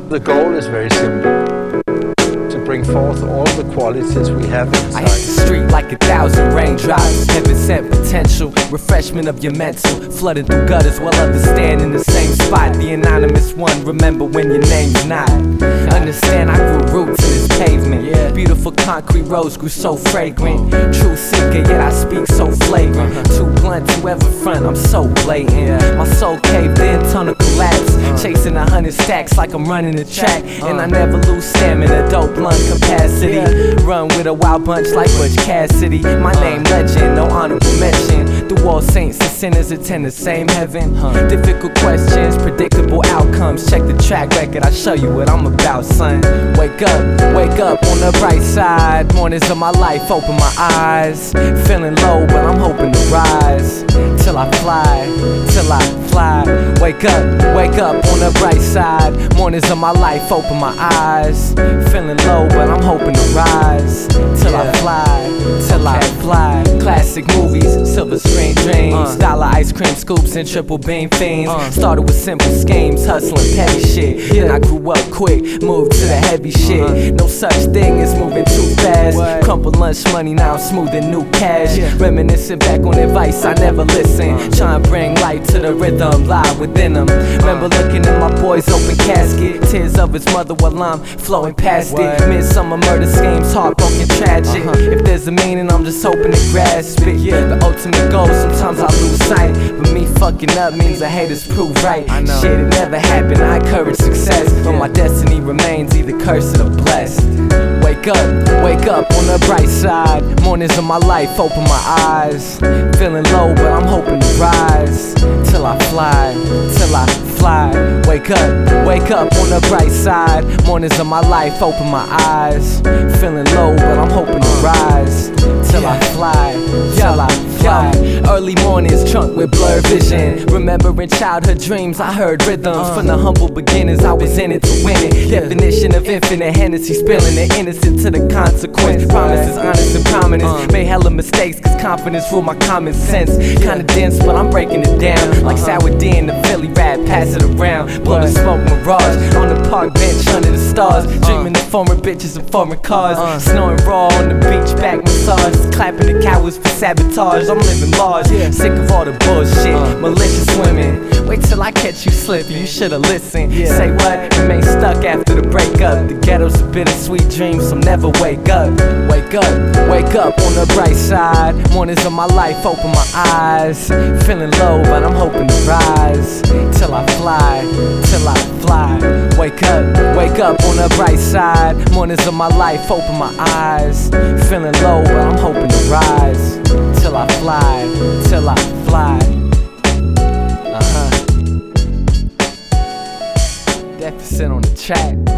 The goal is very simple. To bring forth all the qualities we have I hit inside. the street like 1,000 raindrops. Heaven sent potential, refreshment of your mental. Flooding through gutters while others stand in the same spot. The anonymous one, remember when your name's not. Understand I grew roots in this pavement. Beautiful concrete roads grew so fragrant. True seeker, yet I speak so flagrant. Too blunt to ever front, I'm so blatant. My soul caved in, tunnel collapse. Chasing 100 stacks like I'm running the track. And I never lose stamina, dope blunt capacity. Run with a wild bunch like Butch Cassidy. My name legend, no honorable mention. Through all saints and sinners attend the same heaven. Difficult questions, predictable outcomes. Check the track record, I show you what I'm about, son. Wake up on the bright side. Mornings of my life, open my eyes. Feeling low, but I'm hoping to rise. Till I fly, till I fly. Wake up on the bright side. Mornings of my life, open my eyes. Feeling low, but I'm hoping to rise. Till I fly, till I fly. Classic movies, silver screen dreams. Dollar ice cream scoops and triple beam fiends. Started with simple schemes, hustling petty shit. Then I grew up quick, moved to the heavy shit. No such thing as moving too fast. Crumpled lunch money, now I'm smoothing new cash. Reminiscing back on advice I never listened. Trying to bring light to the rhythm, live within them. Remember looking at my boy's open casket. Tears of his mother while I'm flowing past it. Midsummer murder schemes, heartbroken, tragic. If there's a meaning, I'm just hoping to grasp it. The ultimate goal, sometimes I lose sight. But me fucking up means the haters prove right. Shit, it never happened, I encourage success. But my destiny remains either cursed or blessed. Wake up on the bright side. Mornings of my life, open my eyes. Feeling low, but I'm hoping to rise. Till I fly, till I fly. Wake up on the bright side. Mornings of my life, open my eyes. Feeling low, but I'm hoping to rise. Till I fly, till I fly. Early mornings, trunk with blurred vision. Remembering childhood dreams, I heard rhythms. From the humble beginnings, I was in it to win it. Definition of infinite Hennessy, spilling the innocent to the consequence. Promises, honest and prominence. Made hella mistakes, cause confidence rule my common sense. Kinda dense, but I'm breaking it down. Like Sour D in the Philly rap, pass it around. Blow the smoke mirage on the park bench under the stars. Dreaming of foreign bitches and foreign cars. Snoring raw on the beach, back massage. Clapping the cowards for sabotage. I'm living large, sick of all the bullshit. Malicious women. Wait till I catch you slipping, you should've listened. Say what? Remain stuck after the breakup. The ghetto's a bittersweet dream, so never wake up. Wake up on the bright side. Mornings of my life, open my eyes. Feeling low, but I'm hoping to rise. Till I fly, till I fly. Wake up on the bright side. Mornings of my life, open my eyes. Feeling low, but I'm hoping to rise. Till I fly, till I fly. Deficit on the track.